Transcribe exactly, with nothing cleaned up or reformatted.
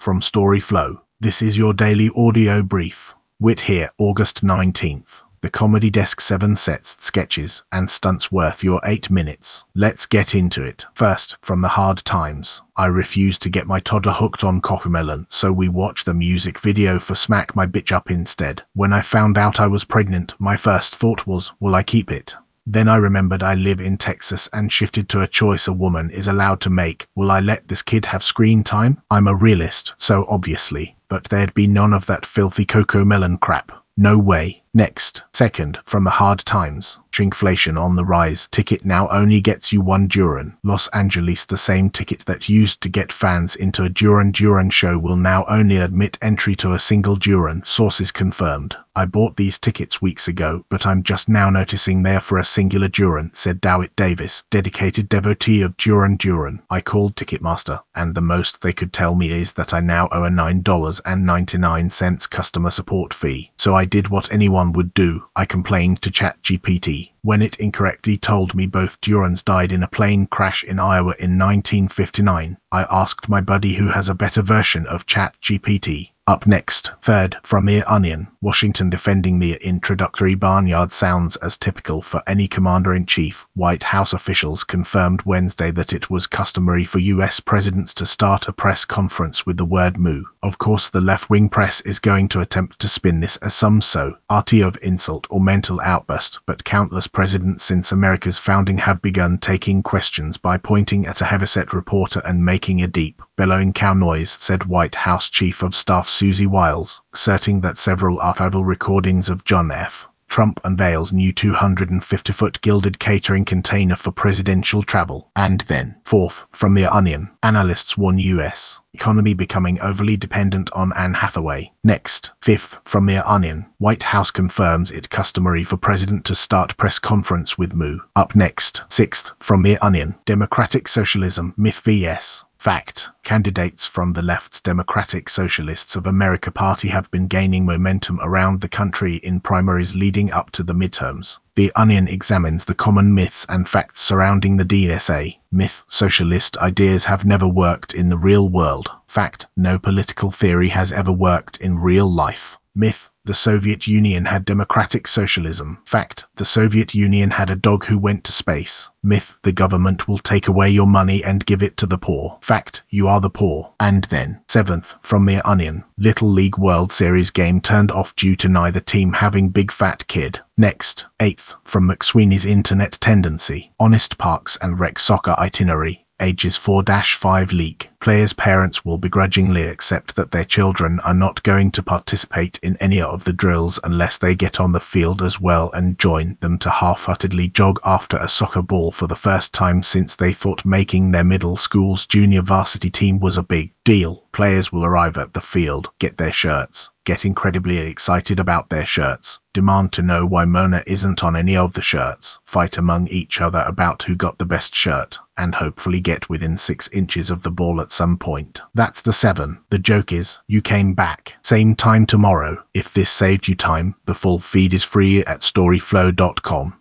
from Storyflow. This is your daily audio brief. Wit here, August nineteenth. The Comedy Desk seven sets, sketches, and stunts worth your eight minutes. Let's get into it. First, from the Hard Times. I refused to get my toddler hooked on Cocomelon, so we watched the music video for Smack My Bitch Up instead. When I found out I was pregnant, my first thought was, will I keep it? Then I remembered I live in Texas and shifted to a choice a woman is allowed to make. Will I let this kid have screen time? I'm a realist, so obviously. But there'd be none of that filthy Cocomelon crap. No way. Next. Second, from the Hard Times. Shrinkflation on the rise. Ticket now only gets you one Duran. Los Angeles, the same ticket that used to get fans into a Duran Duran show will now only admit entry to a single Duran. Sources confirmed. I bought these tickets weeks ago, but I'm just now noticing they're for a singular Duran, said Dowit Davis, dedicated devotee of Duran Duran. I called Ticketmaster, and the most they could tell me is that I now owe a nine dollars and ninety-nine cents customer support fee. So I did what anyone would do. I complained to ChatGPT. When it incorrectly told me both Durans died in a plane crash in Iowa in nineteen fifty-nine, I asked my buddy who has a better version of ChatGPT. Up next, third, from The Onion. Washington defending the introductory barnyard sounds as typical for any commander-in-chief. White House officials confirmed Wednesday that it was customary for U S presidents to start a press conference with the word moo. Of course, the left-wing press is going to attempt to spin this as some so arty of insult or mental outburst, but countless presidents since America's founding have begun taking questions by pointing at a heavyset reporter and making a deep, bellowing cow noise, said White House Chief of Staff Susie Wiles, asserting that several archival recordings of John F. Trump unveils new two hundred fifty foot gilded catering container for presidential travel. And then, fourth, from The Onion. Analysts warn U S economy becoming overly dependent on Anne Hathaway. Next, fifth, from The Onion. White House confirms it customary for president to start press conference with moo. Up next, sixth, from The Onion. Democratic socialism, myth versus fact. Candidates from the left's Democratic Socialists of America party have been gaining momentum around the country in primaries leading up to the midterms. The Onion examines the common myths and facts surrounding the D S A. Myth: socialist ideas have never worked in the real world. Fact: no political theory has ever worked in real life. Myth: the Soviet Union had democratic socialism. Fact: the Soviet Union had a dog who went to space. Myth: the government will take away your money and give it to the poor. Fact: you are the poor. And then, seventh, from The Onion. Little League World Series game turned off due to neither team having big fat kid. Next, eighth, from McSweeney's Internet Tendency. Honest Parks and Rec Soccer Itinerary. Ages four to five leak. Players' parents will begrudgingly accept that their children are not going to participate in any of the drills unless they get on the field as well and join them to half-heartedly jog after a soccer ball for the first time since they thought making their middle school's junior varsity team was a big deal. Players will arrive at the field, get their shirts, get incredibly excited about their shirts, demand to know why Mona isn't on any of the shirts, fight among each other about who got the best shirt, and hopefully get within six inches of the ball at some point. That's the seven. The joke is, you came back. Same time tomorrow. If this saved you time, the full feed is free at storyflow dot com.